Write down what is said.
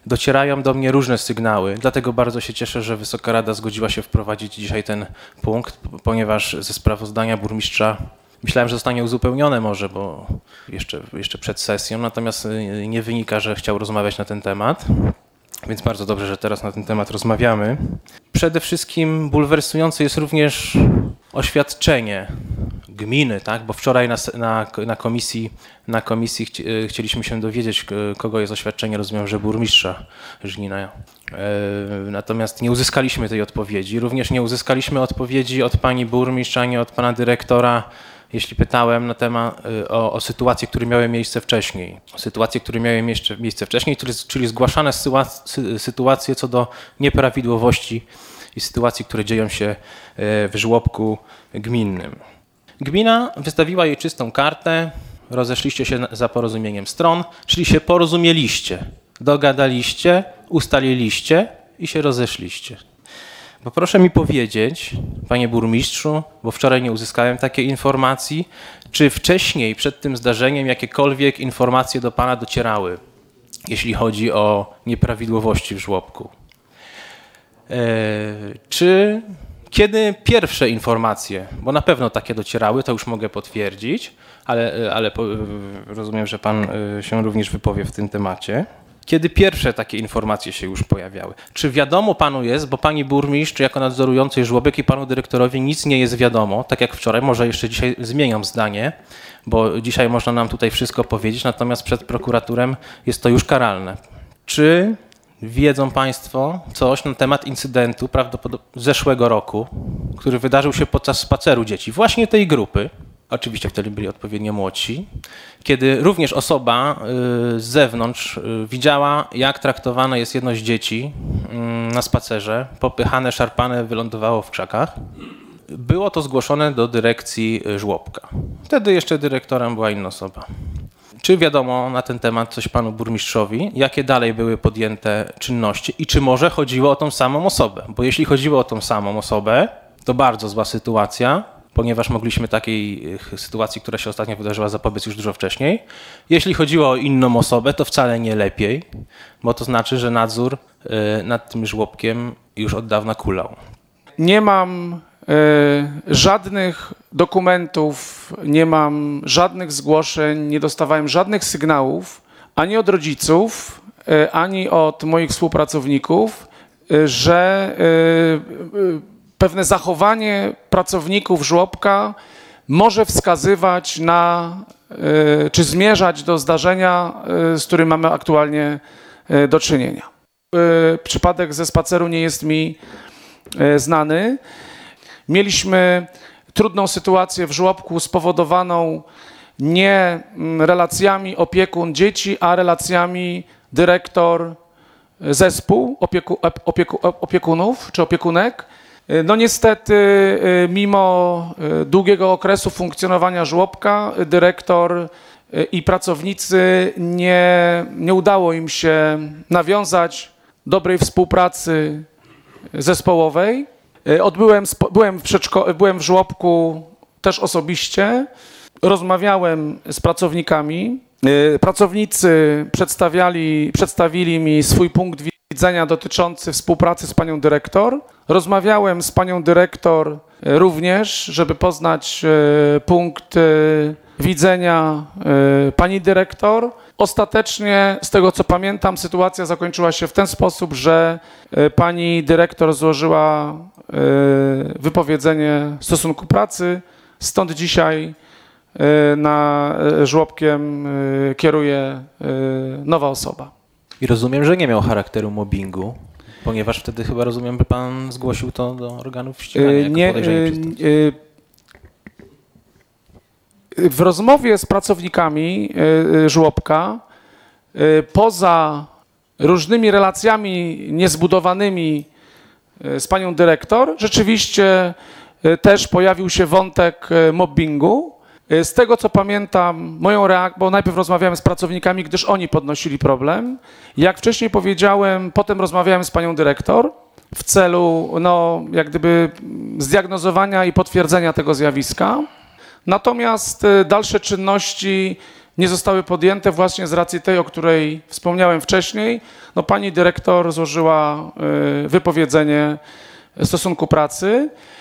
Docierają do mnie różne sygnały, dlatego bardzo się cieszę, że Wysoka Rada zgodziła się wprowadzić dzisiaj ten punkt, ponieważ ze sprawozdania burmistrza myślałem, że zostanie uzupełnione może, bo jeszcze przed sesją, natomiast nie wynika, że chciał rozmawiać na ten temat, więc bardzo dobrze, że teraz na ten temat rozmawiamy. Przede wszystkim bulwersujące jest również oświadczenie gminy, tak? Bo wczoraj na komisji chcieliśmy się dowiedzieć, kogo jest oświadczenie, rozumiem, że burmistrza Żnina. Natomiast nie uzyskaliśmy tej odpowiedzi. Również nie uzyskaliśmy odpowiedzi od pani burmistrza, ani od pana dyrektora, jeśli pytałem na temat o sytuacje, które miały miejsce wcześniej. Sytuacje, które miały miejsce wcześniej, czyli zgłaszane sytuacje co do nieprawidłowości i sytuacji, które dzieją się w żłobku gminnym. Gmina wystawiła jej czystą kartę, rozeszliście się za porozumieniem stron, czyli się porozumieliście, dogadaliście, ustaliliście i się rozeszliście. Bo proszę mi powiedzieć, panie burmistrzu, bo wczoraj nie uzyskałem takiej informacji, czy wcześniej, przed tym zdarzeniem, jakiekolwiek informacje do pana docierały, jeśli chodzi o nieprawidłowości w żłobku? Kiedy pierwsze informacje, bo na pewno takie docierały, to już mogę potwierdzić, ale rozumiem, że pan się również wypowie w tym temacie. Kiedy pierwsze takie informacje się już pojawiały? Czy wiadomo panu jest, bo pani burmistrz jako nadzorującej żłobek i panu dyrektorowi nic nie jest wiadomo, tak jak wczoraj, może jeszcze dzisiaj zmieniam zdanie, bo dzisiaj można nam tutaj wszystko powiedzieć, natomiast przed prokuraturem jest to już karalne. Czy wiedzą państwo coś na temat incydentu prawdopodobnie zeszłego roku, który wydarzył się podczas spaceru dzieci, właśnie tej grupy, oczywiście wtedy byli odpowiednio młodsi, kiedy również osoba z zewnątrz widziała, jak traktowane jest jedno z dzieci na spacerze, popychane, szarpane, wylądowało w krzakach. Było to zgłoszone do dyrekcji żłobka. Wtedy jeszcze dyrektorem była inna osoba. Czy wiadomo na ten temat coś panu burmistrzowi? Jakie dalej były podjęte czynności i czy może chodziło o tą samą osobę? Bo jeśli chodziło o tą samą osobę, to bardzo zła sytuacja, ponieważ mogliśmy takiej sytuacji, która się ostatnio wydarzyła, zapobiec już dużo wcześniej. Jeśli chodziło o inną osobę, to wcale nie lepiej, bo to znaczy, że nadzór nad tym żłobkiem już od dawna kulał. Nie mam żadnych dokumentów, nie mam żadnych zgłoszeń, nie dostawałem żadnych sygnałów ani od rodziców, ani od moich współpracowników, że pewne zachowanie pracowników żłobka może wskazywać na, czy zmierzać do zdarzenia, z którym mamy aktualnie do czynienia. Przypadek ze spaceru nie jest mi znany. Mieliśmy trudną sytuację w żłobku spowodowaną nie relacjami opiekun-dzieci, a relacjami dyrektor-zespół opiekunów czy opiekunek. No niestety, mimo długiego okresu funkcjonowania żłobka, dyrektor i pracownicy nie udało im się nawiązać dobrej współpracy zespołowej. Byłem w żłobku też osobiście, rozmawiałem z pracownikami. Pracownicy przedstawili mi swój punkt widzenia dotyczący współpracy z panią dyrektor. Rozmawiałem z panią dyrektor również, żeby poznać punkt widzenia pani dyrektor. Ostatecznie, z tego co pamiętam, sytuacja zakończyła się w ten sposób, że pani dyrektor złożyła wypowiedzenie stosunku pracy, stąd dzisiaj na żłobkiem kieruje nowa osoba. I rozumiem, że nie miał charakteru mobbingu, ponieważ wtedy chyba rozumiem, że pan zgłosił to do organów ścigania jako podejrzenie przestępstwa. W rozmowie z pracownikami żłobka, poza różnymi relacjami niezbudowanymi z panią dyrektor, rzeczywiście też pojawił się wątek mobbingu. Z tego co pamiętam, moją reakcję, bo najpierw rozmawiałem z pracownikami, gdyż oni podnosili problem. Jak wcześniej powiedziałem, potem rozmawiałem z panią dyrektor w celu jak gdyby zdiagnozowania i potwierdzenia tego zjawiska. Natomiast dalsze czynności nie zostały podjęte właśnie z racji tej, o której wspomniałem wcześniej. No, pani dyrektor złożyła wypowiedzenie stosunku pracy.